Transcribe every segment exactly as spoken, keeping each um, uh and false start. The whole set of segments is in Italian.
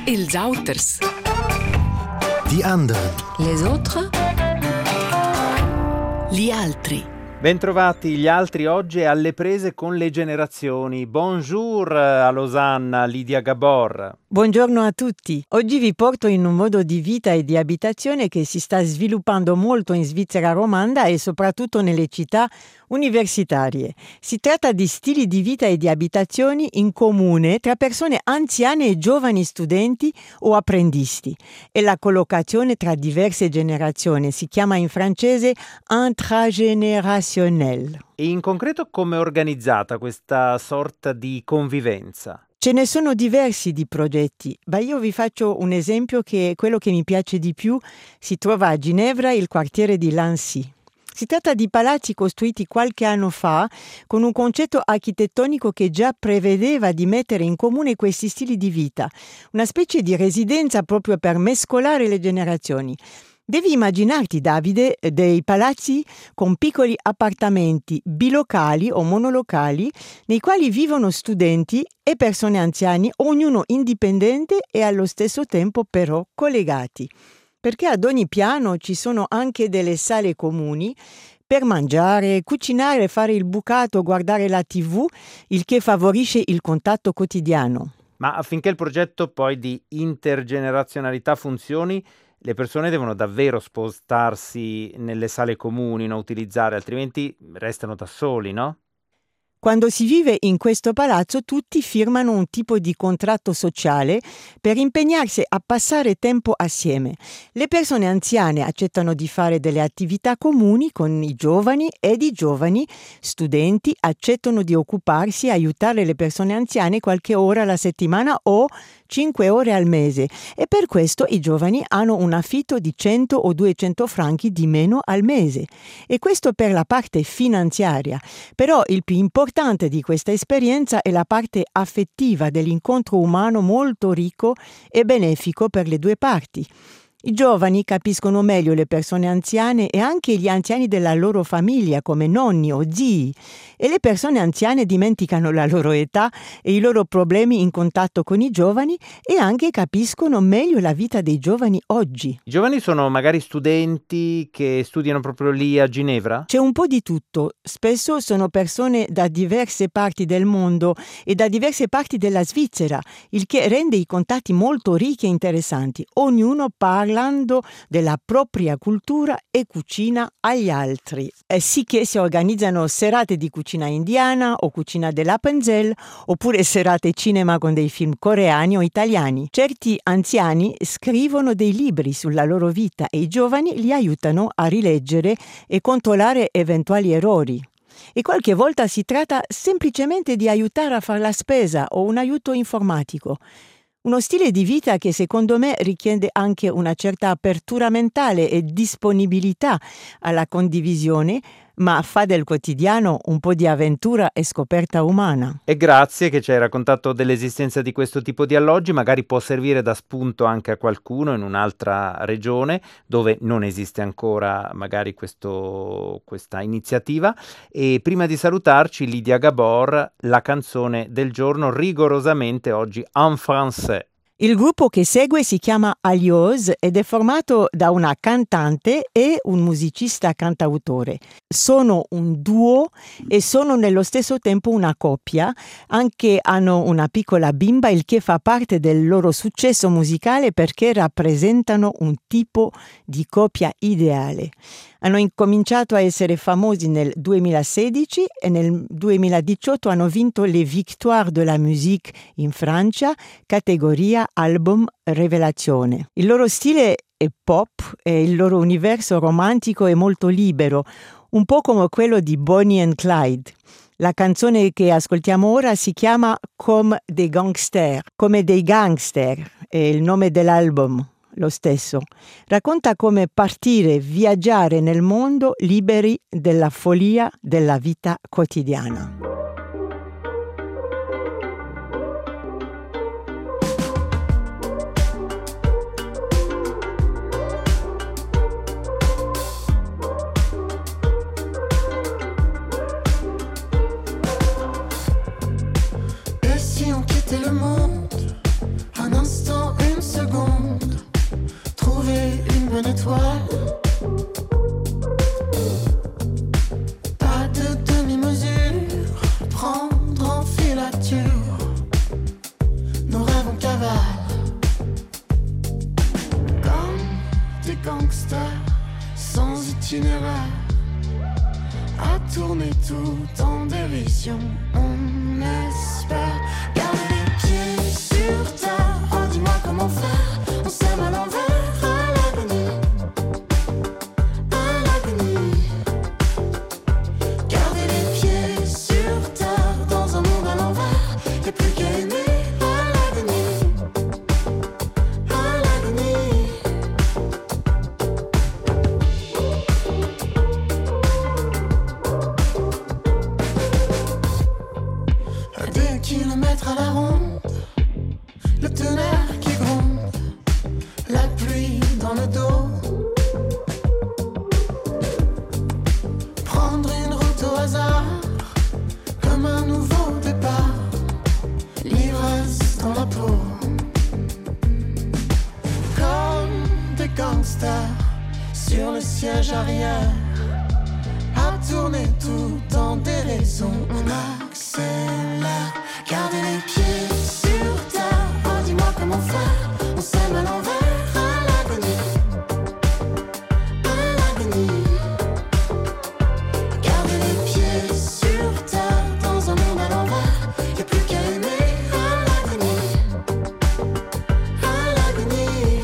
Els auters. Die anderen. Les autres. Gli altri. Bentrovati, gli altri oggi alle prese con le generazioni. Bonjour a Losanna, Lidia Gabor. Buongiorno a tutti. Oggi vi porto in un modo di vita e di abitazione che si sta sviluppando molto in Svizzera romanda e soprattutto nelle città universitarie. Si tratta di stili di vita e di abitazioni in comune tra persone anziane e giovani studenti o apprendisti. E la collocazione tra diverse generazioni si chiama in francese intragénérationnel. E in concreto come è organizzata questa sorta di convivenza? Ce ne sono diversi di progetti, ma io vi faccio un esempio che è quello che mi piace di più. Si trova a Ginevra, il quartiere di Lancy. Si tratta di palazzi costruiti qualche anno fa con un concetto architettonico che già prevedeva di mettere in comune questi stili di vita, una specie di residenza proprio per mescolare le generazioni. Devi immaginarti, Davide, dei palazzi con piccoli appartamenti bilocali o monolocali nei quali vivono studenti e persone anziane, ognuno indipendente e allo stesso tempo però collegati. Perché ad ogni piano ci sono anche delle sale comuni per mangiare, cucinare, fare il bucato, guardare la tivù, il che favorisce il contatto quotidiano. Ma affinché il progetto poi di intergenerazionalità funzioni, le persone devono davvero spostarsi nelle sale comuni, no? Utilizzare, altrimenti restano da soli, no? Quando si vive in questo palazzo tutti firmano un tipo di contratto sociale per impegnarsi a passare tempo assieme. Le persone anziane accettano di fare delle attività comuni con i giovani ed i giovani studenti accettano di occuparsi e aiutare le persone anziane qualche ora alla settimana o cinque ore al mese e per questo i giovani hanno un affitto di cento o duecento franchi di meno al mese. E questo per la parte finanziaria. Però il più importante di questa esperienza è la parte affettiva dell'incontro umano molto ricco e benefico per le due parti. I giovani capiscono meglio le persone anziane e anche gli anziani della loro famiglia come nonni o zii e le persone anziane dimenticano la loro età e i loro problemi in contatto con i giovani e anche capiscono meglio la vita dei giovani oggi. I giovani sono magari studenti che studiano proprio lì a Ginevra? C'è un po' di tutto. Spesso sono persone da diverse parti del mondo e da diverse parti della Svizzera, il che rende i contatti molto ricchi e interessanti. Ognuno parla parlando della propria cultura e cucina agli altri. E sì che si organizzano serate di cucina indiana o cucina dell'Appenzell oppure serate cinema con dei film coreani o italiani. Certi anziani scrivono dei libri sulla loro vita e i giovani li aiutano a rileggere e controllare eventuali errori. E qualche volta si tratta semplicemente di aiutare a fare la spesa o un aiuto informatico. Uno stile di vita che secondo me richiede anche una certa apertura mentale e disponibilità alla condivisione, ma fa del quotidiano un po' di avventura e scoperta umana. E grazie che ci hai raccontato dell'esistenza di questo tipo di alloggi, magari può servire da spunto anche a qualcuno in un'altra regione dove non esiste ancora magari questo, questa iniziativa. E prima di salutarci, Lidia Gabor, la canzone del giorno rigorosamente oggi en français. Il gruppo che segue si chiama Alios ed è formato da una cantante e un musicista cantautore. Sono un duo e sono nello stesso tempo una coppia, anche hanno una piccola bimba, il che fa parte del loro successo musicale perché rappresentano un tipo di coppia ideale. Hanno incominciato a essere famosi nel duemilasedici e nel duemiladiciotto hanno vinto le Victoire de la Musique in Francia, categoria album rivelazione. Il loro stile è pop e il loro universo romantico è molto libero, un po' come quello di Bonnie and Clyde. La canzone che ascoltiamo ora si chiama Comme des gangsters, come dei gangster, è il nome dell'album. Lo stesso. Racconta come partire, viaggiare nel mondo liberi della follia della vita quotidiana. Et si on quittait le monde, un instant, une itinéraire à tourner tout en dérision. On espère garder les pieds sur terre. Oh, dis-moi comment faire, on s'aime à l'envers, à l'agonie, à l'agonie. Garder les pieds sur terre dans un monde à l'envers, y'a plus qu'à aimer. Kilomètres à la ronde, le tonnerre qui gronde, la pluie dans le dos. Prendre une route au hasard, comme un nouveau départ, l'ivresse dans la peau. Comme des gangsters sur le siège arrière, à tourner tout en déraison, on accélère. Garder les pieds sur terre, oh dis-moi comment faire, on s'aime à l'envers, à l'agonie, à l'agonie. Garder les pieds sur terre, dans un monde à l'envers, y'a plus qu'à aimer, à l'agonie, à l'agonie.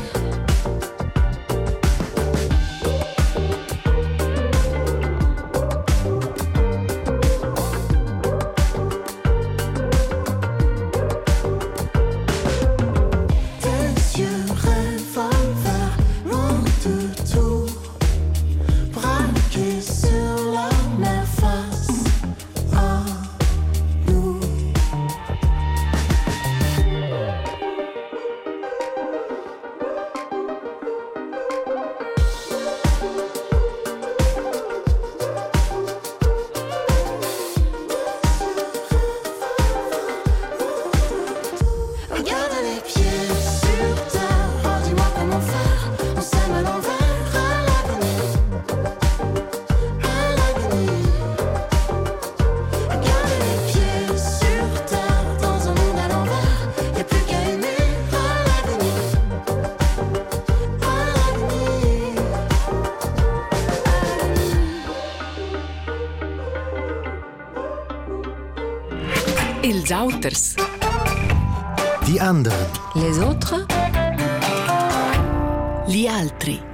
Els Auters. Die anderen. Les autres. Gli altri.